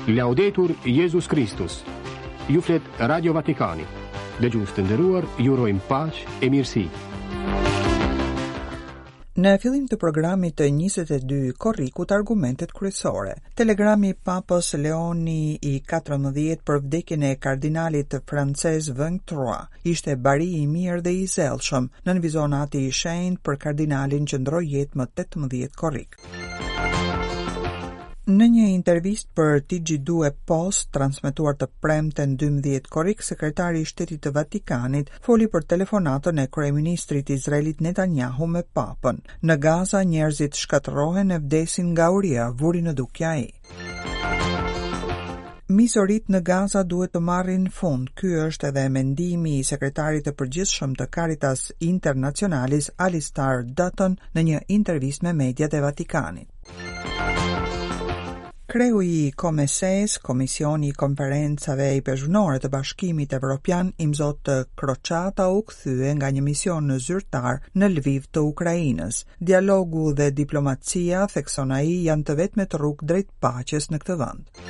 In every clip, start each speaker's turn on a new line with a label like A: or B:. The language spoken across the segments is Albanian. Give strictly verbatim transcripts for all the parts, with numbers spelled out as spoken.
A: Laudetur Jesus Christus. Ju flet Radio Vatikani. Dëgjues të nderuar, ju urojmë paqë e mirësi.
B: Në fillim të programit të njëzet e dy korrikut argumentet kryesore. Telegrami Papës Leoni i katërmbëdhjetë për vdekjen e kardinalit francez Vingt-Trois ishte bari i mirë dhe i zellshëm, nënvizon ati i shenjtë për kardinalin që ndroi jetë më tetëmbëdhjetë korrik. Në një intervistë për T G due Post, transmetuar të premten dymbëdhjetë korrik, sekretari i shtetit të Vatikanit foli për telefonatën e kryeministrit izraelit Netanyahu me Papën. Në Gaza njerëzit shkatërrohen e vdesin nga uria, vuri në dukje ai. Misorit në Gaza duhet të marrin fund. Ky është edhe mendimi i sekretarit të përgjithshëm të Caritas Internationalis Alistair Dutton në një intervistë me mediat e Vatikanit. Kreu i Komeses, Komisioni i Konferencave i Pezhunore të Bashkimit Evropian, Imzot Kroçata, u kthye nga një mision zyrtar në Lviv të Ukrainës. Dialogu dhe diplomacia, thekson ai, janë të vetmet rrugë drejt paqes në këtë vend.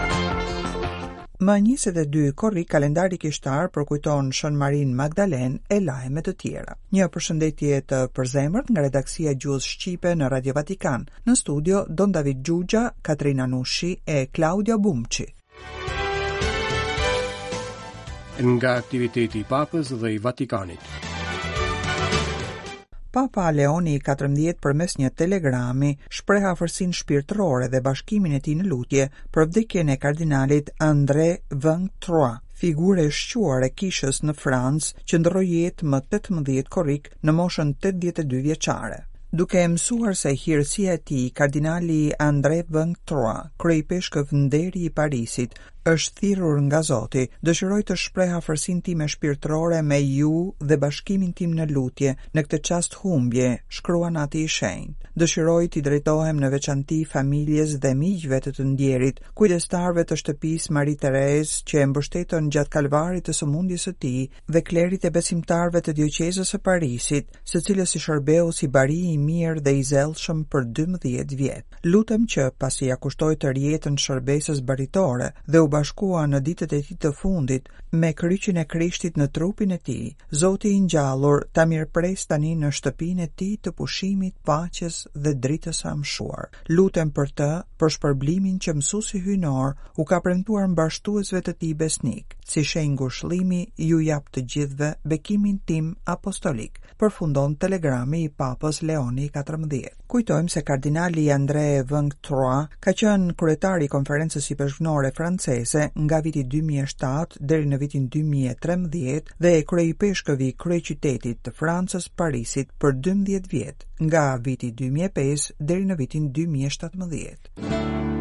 B: Më njëzet e dy korrik, kalendari kishtar përkujton Shën Marin Magdalen e lajme të tjera. Një përshëndetje të përzemërt nga redaksia Gjuhës Shqipe në Radio Vatikan. Në studio Don David Gjugja, Katrina Nushi e Claudia Bumçi.
A: Nga aktiviteti i Papës dhe i Vatikanit.
B: Papa Leoni i katërmbëdhjetë përmes një telegrami shpreh afërsinë shpirtërore dhe bashkimin e tij në lutje për vdekjen e kardinalit André Vingt-Trois, figure e shquar e kishës në Francë që ndroi jetë më tetëmbëdhjetë korrik në moshën tetëdhjetë e dy vjeçare. Duke mësuar se hirësia e tij, kardinali André Vingt-Trois, kryepeshkëv nderi i Parisit, është thirrur nga Zoti, dëshiroj të shpreh afërsinë time shpirtërore me ju dhe bashkimin tim në lutje në këtë çast humbje, shkruan ati i shenjtë. Dëshiroj t'i drejtohem në veçanti familjes dhe miqve të të ndjerit, kujdestarëve të shtëpisë Marie Thérèse që e mbështetën gjatë kalvarit të sëmundjes së tij dhe klerit e besimtarëve të dioqezës së Parisit, së cilës i shërbeu si bari i mirë dhe i zellshëm për dymbëdhjetë vjet. Lutem që pasi ja kushtoi të rjetën shërbesës baritore dhe u bashkua në ditët e tij të fundit me kryqin e Krishtit në trupin e tij, Zoti i ngjallur ta mirëpres tani në shtëpinë e tij të pushimit, paqes dhe dritës së amshuar. Lutem për të, për shpërblimin që mësuesi hyjnor u ka premtuar mbashtuesve të tij besnik. Si shenjë ngushëllimi ju jap të gjithëve bekimin tim apostolik, përfundon telegrami i Papës Leoni i katërmbëdhjetë. Kujtojmë se kardinali André Vingt-Trois ka qenë kryetari i Konferencës Pezhunore franceze nga viti dy mijë e shtatë deri në vitin dy mijë e trembëdhjetë dhe e kryepeshkëvi kryeqytetit të Francës, Parisit, për dymbëdhjetë vjet, nga viti dy mijë e pesë deri në vitin dy mijë e shtatëmbëdhjetë.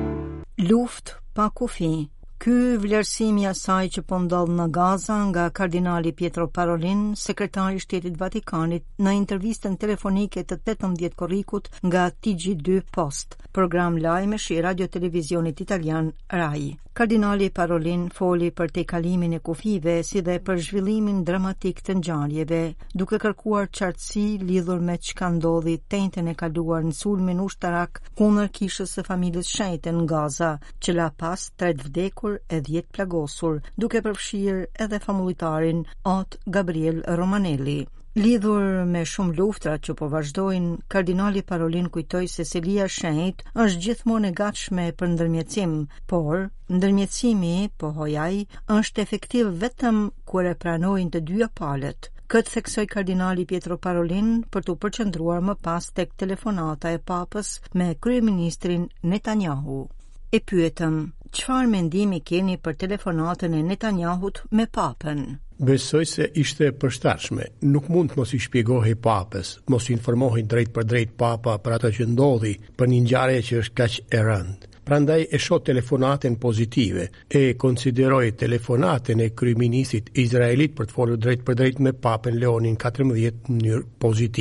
C: Luftë pa kufi. Ky vlerësimi i asaj që po ndodh në Gaza nga kardinali Pietro Parolin, sekretari i Shtetit Vatikanit, në intervistën telefonike të tetëmbëdhjetë korrikut nga T G due Post, program lajmesh i Radio Televizionit Italian RAI. Kardinali Parolin foli për tejkalimin e kufive si dhe për zhvillimin dramatik të ngjarjeve, duke kërkuar qartësi lidhur me çka ndodhi tentën e kaluar në sulmin ushtarak kundër kishës së familjes shenjte në Gaza, që la pas tret vdekur e dhjetë plagosur, duke përfshirë edhe famulitarin Ot Gabriel Romanelli. Lidhur me shumë luftra që po vazhdojnë, kardinali Parolin kujtoi se selia e shenjtë është gjithmonë e gatshme për ndërmjetësim, por ndërmjetësimi, pohoi ai, është efektiv vetëm kur e pranojnë të dyja palët. Këtë theksoi kardinali Pietro Parolin për të përqendruar më pas tek telefonata e Papës me kryeministrin Netanyahu. E pyetëm, çfarë mendimi keni për telefonatën e Netanyahut me Papën?
D: Besoj se ishte përshtatshme. Nuk mund të mos i shpjegohej Papës, mos i informohej drejt për drejt Papa për atë që ndodhi, për një ngjarje që është kaq e rëndë. Prandaj e shoh telefonatën pozitive e konsideroj telefonatën e kryeministit izraelit për të folur drejt për drejt me Papën Leonin katërmbëdhjetë në mënyrë pozitive.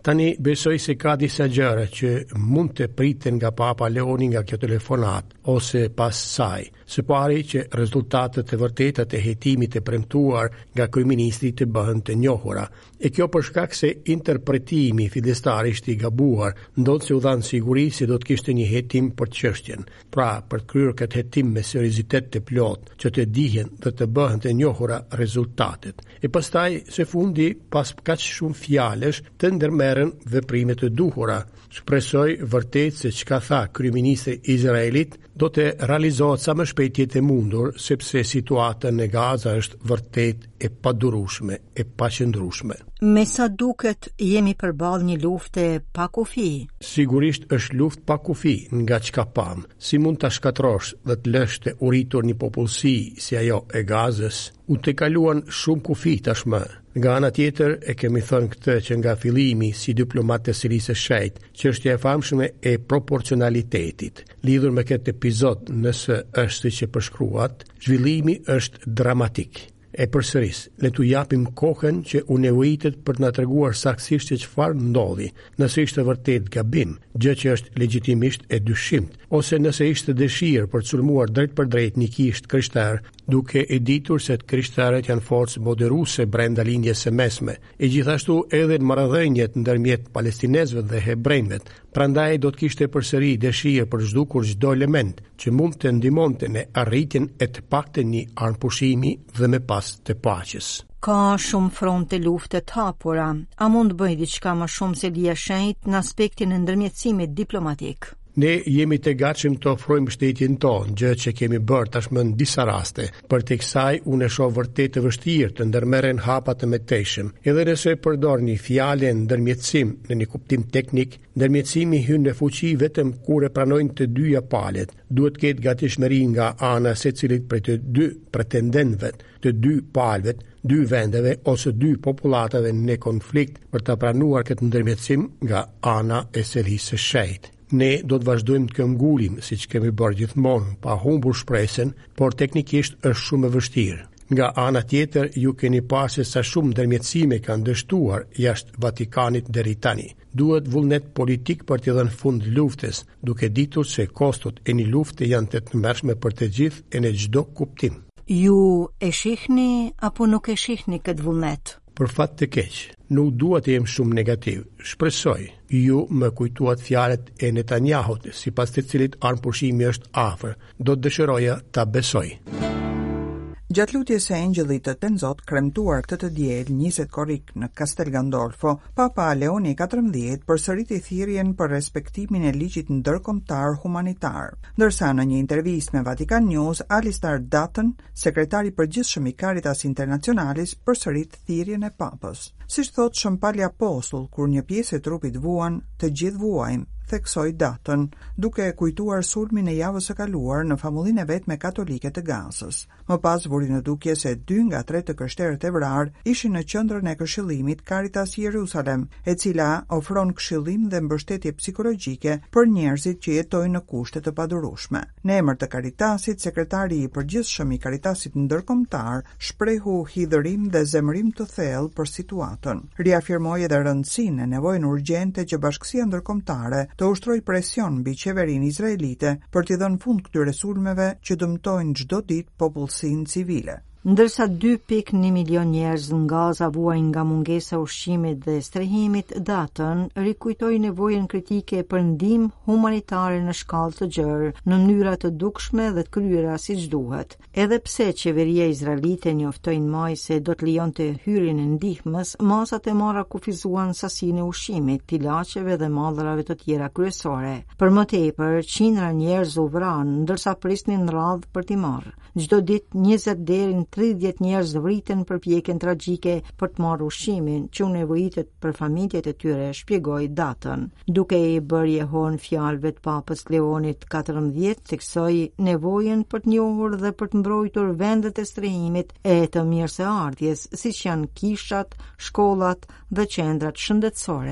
D: Tani besoj se ka disa gjëra që mund të priten nga Papa Leoni nga kjo telefonat ose pas saj. Së pari që rezultatet e vërteta të hetimit të premtuar nga kryeministri të bëhen të njohura. E kjo për shkak se interpretimi fidestar ishte i gabuar, ndonëse u dhanë siguri se do të kishte një hetim për çështjen. Pra, për të kryer këtë hetim me seriozitet të plot, që të dihen dhe të bëhen të njohura rezultatet. E pastaj, së fundi, pas kaq shumë fjalesh, të ndërmerren veprime të duhura. Shpresoj vërtet se çka tha kryeministri i Izraelit do të realizohet sa më shpejt jetë e mundur, sepse situata në Gaza është vërtet e padurueshme, e paqëndrueshme.
C: Me sa duket jemi përballë një lufte pa kufi.
D: Sigurisht është luftë pa kufi nga çka pam. Si mund ta shkatrosh dhe të lësh të uritur një popullsi si ajo e Gazës? U të kaluan shumë kufi tashmë. Nga ana tjetër e kemi thënë këtë që nga fillimi si diplomat të Sirisë së Shejt, çështja e famshme e proporcionalitetit. Lidhur me këtë epizod, nëse është siç e përshkruat, zhvillimi është dramatik. E përsëris, le t'u japim kohën që u nevojitet për të na treguar saktësisht se çfarë ndodhi, nëse ishte vërtet gabim, gjë që është legjitimisht e dyshimt, ose nëse ishte dëshirë për të sulmuar drejt për drejt një kishë krishterë, duke e ditur se të krishterët janë forcë moderuese brenda lindjes së mesme, e gjithashtu edhe në marrëdhëniet ndërmjet palestinezëve dhe hebrejve. Prandaj do të kishte përsëri dëshirë për zhdukur çdo element që mund të ndihmonte në arritjen e të paktën një armëpushimi dhe me pas të paqes.
C: Ka shumë fronte lufte të hapura. A mund bëj diçka më shumë se Lija Shenjt në aspektin e ndërmjetësimit diplomatik?
D: Ne jemi të gatshëm të ofrojmë mbështetjen tonë, gjë që kemi bërë tashmë në disa raste. Për të kësaj unë e shoh vërtet të vështirë të ndërmerren hapa të mëtejshëm. Edhe nëse përdor një fjalë ndërmjetësim në një kuptim teknik, ndërmjetësimi hyn në fuqi vetëm kur e pranojnë të dyja palët. Duhet të ketë gatishmëri nga ana e secilit prej të dy pretendentëve, të dy palëve, dy vendeve ose dy popullatave në konflikt për të pranuar këtë ndërmjetësim nga ana e Sirisë së Shejt. Ne do të vazhdojmë të këmbgulim, siç kemi bërë gjithmonë, pa humbur shpresën, por teknikisht është shumë e vështirë. Nga ana tjetër, ju keni parë se sa shumë ndërmjetësime kanë dështuar jashtë Vatikanit deri tani. Duhet vullnet politik për të dhënë fund luftës, duke ditur se kostot e një lufte janë të tmerrshme për të gjithë e në çdo kuptim.
C: Ju e shihni apo nuk e shihni këtë vullnet?
D: Për fat të keq, nuk dua të jem shumë negativ. Shpresoj, ju më kujtuat fjalët e Netanyahut, sipas të cilit armëpushimi është afër. Do të dëshiroja ta besoj.
B: Gjatë lutjes së Engjëllit të Tenzot, kremtuar këtë të diel njëzet korrik në Castel Gandolfo, Papa Leoni katërmbëdhjetë përsëriti thirrjen për respektimin e ligjit ndërkombëtar humanitar. Ndërsa në një intervistë me Vatican News, Alistair Dutton, sekretari i përgjithshëm i Caritas Internationalis, përsërit thirrjen e Papës. Siç thot Shëmpali Apostull, kur një pjesë e trupit vuan, të gjithë vuajmë, theksoi Dutton, duke kujtuar sulmin e javës së kaluar në famullinë e vet me katolike të Gazës. Më pas vuri në dukje se dy nga tre të krishterët e vrarë ishin në qendrën e këshillimit Caritas Jerusalem, e cila ofron këshillim dhe mbështetje psikologjike për njerëzit që jetojnë në kushte të padurueshme. Në emër të Caritasit, sekretari i përgjithshëm i Caritasit ndërkombëtar shprehu hidhërim dhe zemërim të thellë për situatën. Riafirmoi edhe rëndësinë e nevojën urgjente që bashkësia ndërkombëtare të ushtroj presion mbi qeverinë izraelite për t'i dhënë fund këtyre sulmeve që dëmtojnë çdo ditë popullsinë civile.
C: Ndërsa dy pikë një milion njerëz në Gaza vuajnë nga mungesa ushqimit dhe strehimit, Dutton rikujtoi nevojën kritike për ndihmë humanitare në shkallë të gjerë, në mënyra të dukshme dhe të kryera siç duhet. Edhe pse qeveria izraelite njoftoi në maj se do të lejonte hyrjen e ndihmës, masat e marra kufizuan sasinë e ushqimit, ilaçeve dhe mallrave të tjera kryesore. Për më tepër, qindra njerëz u vranë, ndërsa prisnin radhë për t'i marrë. Çdo ditë njëzet deri në tridhjetë njerëz vriten për pjekjen tragjike për të marrë ushqimin që u nevojitet për familjet e tyre, shpjegoi Dutton. Duke i bërë jehon fjalëve të Papës Leonit katërmbëdhjetë, theksoi nevojën për të njohur dhe për të mbrojtur vendet e strehimit e të mirëseardhjes, siç janë kishat, shkollat dhe qendrat shëndetësore.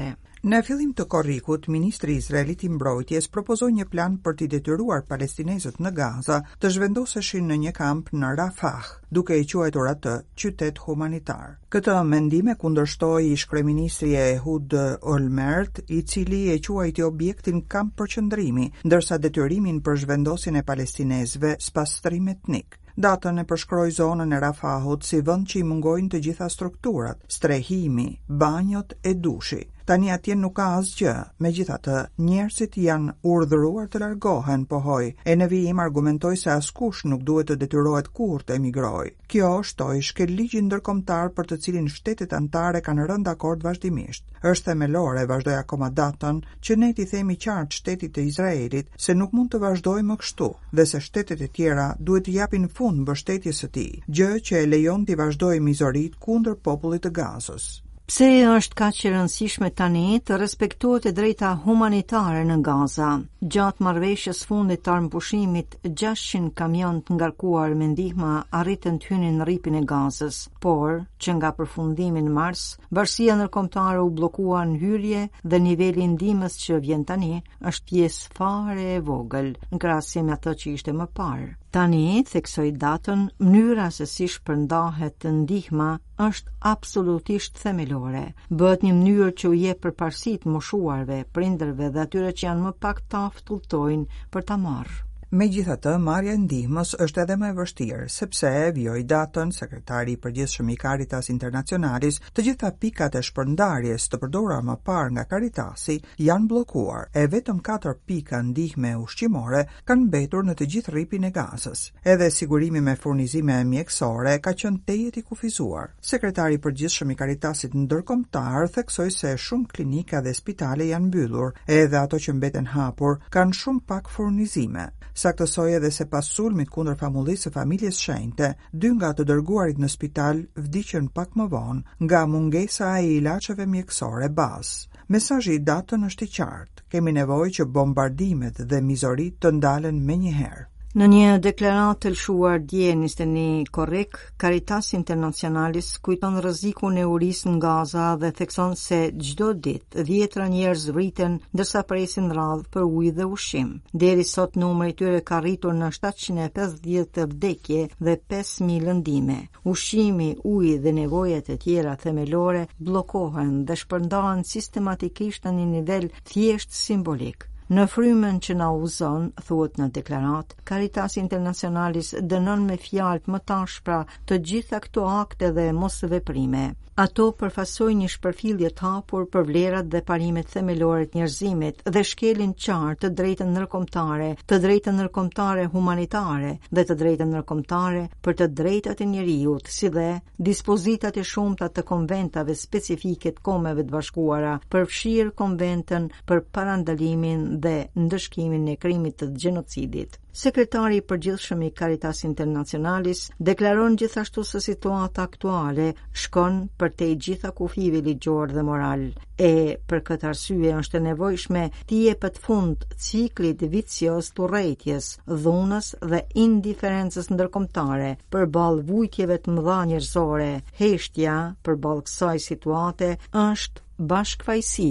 B: Në fillim të korrikut, ministri izraelit i mbrojtjes propozoi një plan për t'i detyruar palestinezët në Gaza të zhvendoseshin në një kamp në Rafah, duke i quajtur atë qytet humanitar. Këtë mendim e kundërshtoi ish-kryeministri Ehud Olmert, i cili e quajti objektin kamp përqendrimi, ndërsa detyrimin për zhvendosjen e palestinezëve spastrim etnik. Datën e përshkroi zonën e Rafahut si vend që i mungojnë të gjitha strukturat, strehimi, banjot e dushi. Tani atje nuk ka asgjë, megjithatë njerëzit janë urdhëruar të largohen, pohoi, e në vijim argumentoi se askush nuk duhet të detyrohet kurrë të emigrojë. Kjo shtoi shkel ligjin ndërkombëtar për të cilin shtetet anëtare kanë rënë dakord vazhdimisht. Është themelore, vazhdoi akoma Datën, që ne t'i themi qartë shtetit të Izraelit se nuk mund të vazhdojë më kështu dhe se shtetet e tjera duhet të japin fund mbështetjes së tij, gjë që e lejon t'i vazhdojë mizorit kundër popullit të Gazës.
C: Pse është kaq e rëndësishme tani të respektohet e drejta humanitare në Gaza? Gjatë marrëveshjes fundit të armëpushimit, gjashtëqind kamion të ngarkuar me ndihmë arritën të hynin në rripin e Gazës, por që nga përfundimi në mars, bashkia ndërkombëtare u bllokua në hyrje dhe niveli i ndihmës që vjen tani është pjesë fare e vogël në krahasim me atë që ishte më parë. Tani, theksoi Datën, mënyra se si shpërndahet ndihma është absolutisht themelore. Bëhet një mënyrë që u jep përparësi të moshuarve, prindërve dhe atyre që janë më pak të aftë udhtojnë për ta marrë.
B: Megjithatë, marrja e ndihmës është edhe më e vështirë, sepse vjoi Datën, sekretari i përgjithshëm i Caritas Internationalis, të gjitha pikat e shpërndarjes të përdorura më parë nga Caritasi janë bllokuar, e vetëm katër pika ndihme ushqimore kanë mbetur në të gjithë rripin e Gazës. Edhe sigurimi me furnizime mjekësore ka qenë tejet i kufizuar. Sekretari i përgjithshëm i Caritasit ndërkombëtar theksoi se shumë klinika dhe spitale janë mbyllur, edhe ato që mbeten hapur kanë shumë pak furnizime. Saktësoi edhe se pas sulmit kundër famullisë së familjes shenjte, dy nga të dërguarit në spital vdiqën pak më vonë nga mungesa e ilaçeve mjekësore bazë. Mesazhi i Datën është i qartë. Kemi nevojë që bombardimet dhe mizorit të ndalen menjëherë.
C: Në një deklaratë të lëshuar dje njëzet e një korrik, Caritas Internationalis kujton rrezikun e urisë në Gaza dhe thekson se çdo ditë dhjetra njerëz rriten ndërsa presin radhë për ujë dhe ushqim. Deri sot numri i tyre ka rritur në shtatëqind e pesëdhjetë vdekje dhe pesë mijë lëndime. Ushqimi, uji dhe nevojat e tjera themelore bllokohen dhe shpërndahen sistematikisht në një nivel thjesht simbolik. Në frymën që na uzon, thuhet në deklarat, Caritas Internationalis dënon me fjalë më tashpra të gjitha këto akte dhe mosveprime. Ato përfaqësojnë një shpërfillje të hapur për vlerat dhe parimet themelore të njerëzimit dhe shkelin qartë të drejtën ndërkombëtare, të drejtën ndërkombëtare humanitare dhe të drejtën ndërkombëtare për të drejtat e njerëzit, si dhe dispozitat e shumta të konventave specifike të Kombeve të Bashkuara, përfshirë konventën për parandalimin dhe ndëshkimin e krimit të gjenocidit. Sekretari i përgjithshëm i Caritas Internationalis deklaron gjithashtu se situata aktuale shkon përtej gjitha kufive ligjor dhe moral, e për këtë arsye është e nevojshme të jepet fund ciklit vicioz të urrëties, dhunës dhe indiferencës ndërkombëtare përballë vujtjeve të mëdha njerëzore. Heshtja përballë kësaj situate është bashkëfajsi.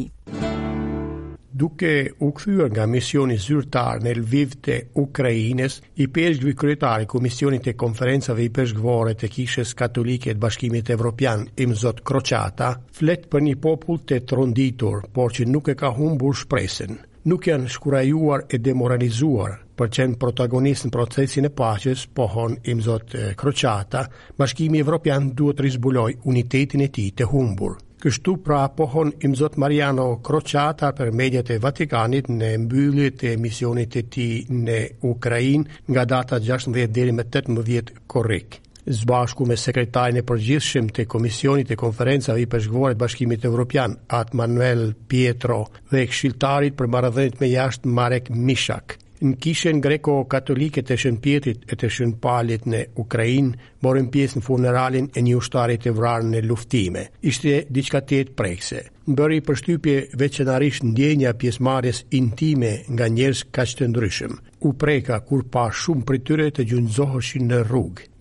D: Duke u kthyer nga misioni zyrtar në Lviv të Ukrainës, i peshqvi kryetari i Komisionit të Konferencave i Peshqvore të Kishës Katolike të Bashkimit Evropian, Imzot Crociata, flet për një popull të tronditur, por që nuk e ka humbur shpresën. Nuk janë shkurajuar e demoralizuar për qenë protagonist në procesin e paqes, pohon Imzot Crociata, Bashkimi Evropian duhet rizbuloj unitetin e tij të humbur. Kështu pra pohon Imzot Mariano Crociata për mediat e Vatikanit në mbyllje të misionit të tij në Ukrainë nga data gjashtëdhjetë deri më tetëmbëdhjetë korrik. Së bashku me sekretarin e përgjithshëm të Komisionit të Konferencave i Peshqvore të Bashkimit Evropian, At Manuel Pietro, dhe këshilltarit për marrëdhëniet me jashtë Marek Mishak. Në kishën greko-katolike të Shën Pjetrit e të Shën Palit në Ukrainë, morën pjesë në funeralin e një ushtari të vrarë në luftime. Ishte diçka të prekse. Bëri përshtypje veçanërisht ndjenja pjesëmarrjes intime nga njerëz kaq të ndryshëm. U preka kur pa shumë prej tyre të gjunjëzoheshin në rrugë.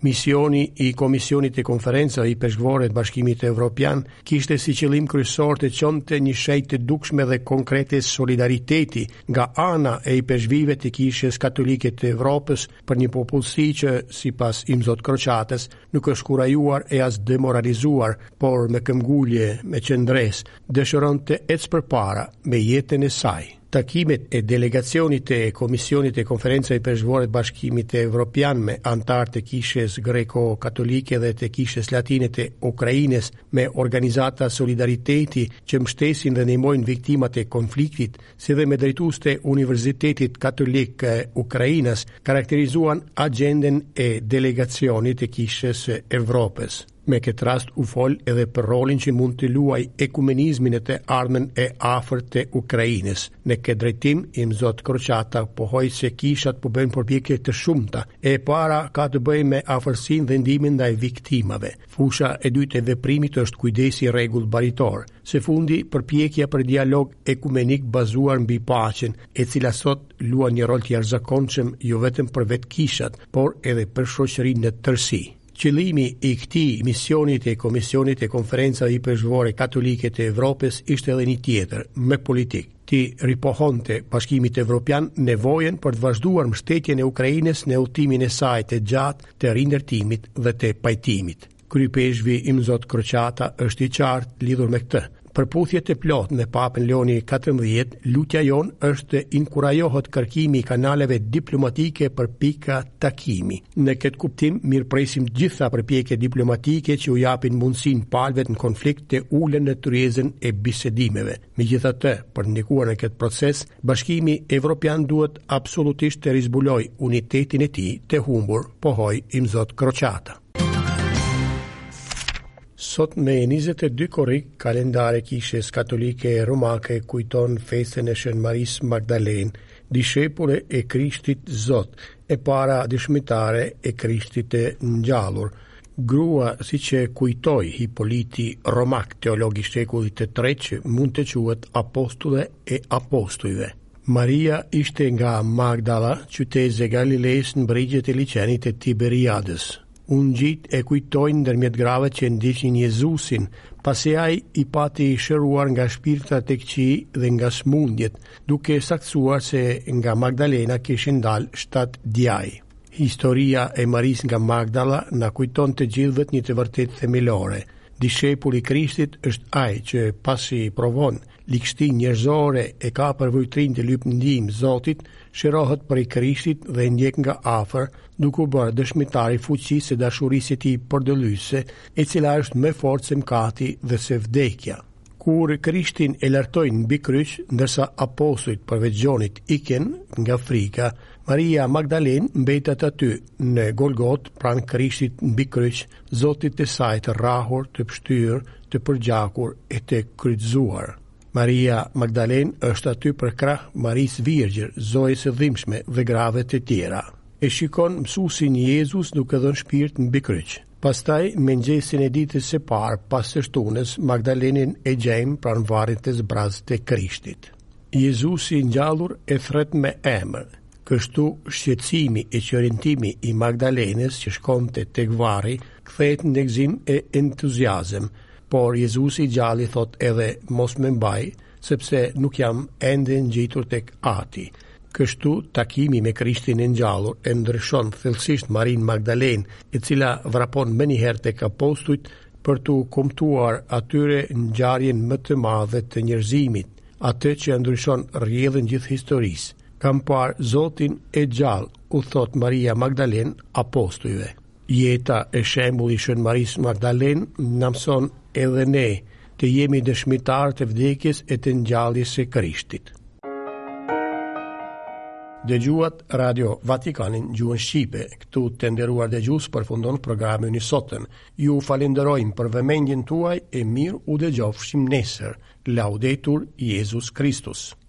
D: Misioni i Komisionit të Konferenca i Peshkvorë të Bashkimit Evropian kishte si qëllim kryesor të çonte një shenjë të dukshme dhe konkrete solidariteti nga ana e i peshqvive të Kishës Katolike të Evropës për një popullsi që, sipas Imzot Kroçatës, nuk është kurajuar e as demoralizuar, por me këmbgulje, me qëndres, dëshiron të ecë përpara me jetën e saj. Takimet e delegacionit e Komisionit e Konferenca i Peshqvorë të Bashkimit Evropian me antar të Kishës Greko-Katolike dhe të Kishës Latine të Ukrainës me organizata Solidariteti që mbështesin dhe ndihmojnë viktimat e konfliktit, si dhe me drejtues të Universitetit Katolik e Ukrainës, karakterizuan agjenden e delegacionit të Kishës Evropës. Me këtë rast u fol edhe për rolin që mund të luaj ekumenizmin e të ardhmen e afërt të Ukrainës. Në këtë drejtim, Imzot Kroçata pohoi se kishat po bëjnë përpjekje të shumta. E para ka të bëjë me afërsinë dhe ndihmën ndaj viktimave. Fusha e dytë e veprimit është kujdesi rregullbaritor. Së fundi, përpjekja për dialog ekumenik bazuar mbi paqen, e cila sot luan një rol të jashtëzakonshëm jo vetëm për vetë kishat, por edhe për shoqërinë në tërësi. Qëllimi i këtij misionit e Komisionit e Konferenca i Peshqvorë Katolike të Evropës ishte edhe një tjetër, me politik. Ti ripohonte Bashkimit Evropian nevojën për të vazhduar mbështetjen e Ukrainës në udhëtimin e saj të gjatë të rindërtimit dhe të pajtimit. Kryepeshqvi Imzot Kroçata është i qartë lidhur me këtë. Përputhjet e plot me Papën Leoni katërmbëdhjetë, lutja jon është të inkurajohet kërkimi i kanaleve diplomatike për pika takimi. Në këtë kuptim, mirëpresim gjitha përpjekjet diplomatike që u japin mundësinë palëve në konflikt të ulen në tryezën e bisedimeve. Megjithatë, për ndikuar në këtë proces, Bashkimi Evropian duhet absolutisht të rizbuloj unitetin e tij të humbur, pohoi Imzot Kroçata. Sot me njëzet e dy korrik, kalendare Kishës Katolike Romake kujton festën e Shën Marisë Magdalene, dishepulle e Krishtit Zot, e para dëshmitare e Krishtit e ngjallur. Grua, si që kujtoi Hipoliti Romak, teolog i shekullit të tretë, që mund të quhet apostulle e apostujve. Maria ishte nga Magdala, qytetëse Galileës në brigjet e liçenit të Tiberiadës. Ungjit e kujtojnë ndërmjet grave që ndiqnin Jezusin, pasi ai i pati shëruar nga shpirtra të këqij dhe nga smundjet, duke saktësuar se nga Magdalena kishin dalë shtatë djaj. Historia e Marisë nga Magdala na kujton të gjithëve një të vërtet themelore. Dishepulli i Krishtit është ai që pasi provon likështin njerëzore e ka përvojtrin të lyp ndihmë Zotit, shërohet për i Krishtit dhe ndjek nga afër, duke u bërë dëshmitar i fuqisë së dashurisë së tij përdëlyese, e cila është më fort se mkati dhe se vdekja. Kur Krishtin e lartojnë mbi kryq, ndërsa apostujt përveç Gjonit iken nga frika, Maria Magdalene mbetet aty në Golgot pranë Krishtit mbi kryq, Zotit të saj të rrahur, të pështyr, të përgjakur e të kryqëzuar. Maria Magdalene është aty për krah Marisë Virgjër, zojës së dhimbshme dhe grave të tjera. E shikon mësuesin Jezus duke dhënë shpirt mbi kryq. Pastaj, me mëngjesin e ditës së parë pas së shtunës, Magdalenin e gjejmë pranë varrit të zbrazë të Krishtit. Jezusi i ngjallur e thret me emër. Kështu shqetësimi e qërintimi i Magdalenës që shkonte tek varri kthehet në gëzim e entuziazëm, por Jezusi i gjalli thot edhe mos më mbaj, sepse nuk jam ende ngjitur tek Ati. Kështu takimi me Krishtin e ngjallur e ndryshon thellësisht Marin Magdalene, e cila vrapon më njëherë tek apostujt për t'u kumtuar atyre ngjarjen më të madhe të njerëzimit, atë që ndryshon rrjedhën gjithë historisë. Kam parë Zotin e gjallë, u thot Maria Magdalene apostujve. Jeta e shembulli i Shën Marisë Magdalene na mëson edhe ne të jemi dëshmitar të vdekjes e të ngjalljes së Krishtit. Dëgjuat Radio Vatikanin gjuhën Shqipe. Këtu të nderuar dëgjues përfundon programin i sotëm. Ju falenderojmë për vëmendjen tuaj e mirë u dëgjofshim nesër. Laudetur Jesus Christus.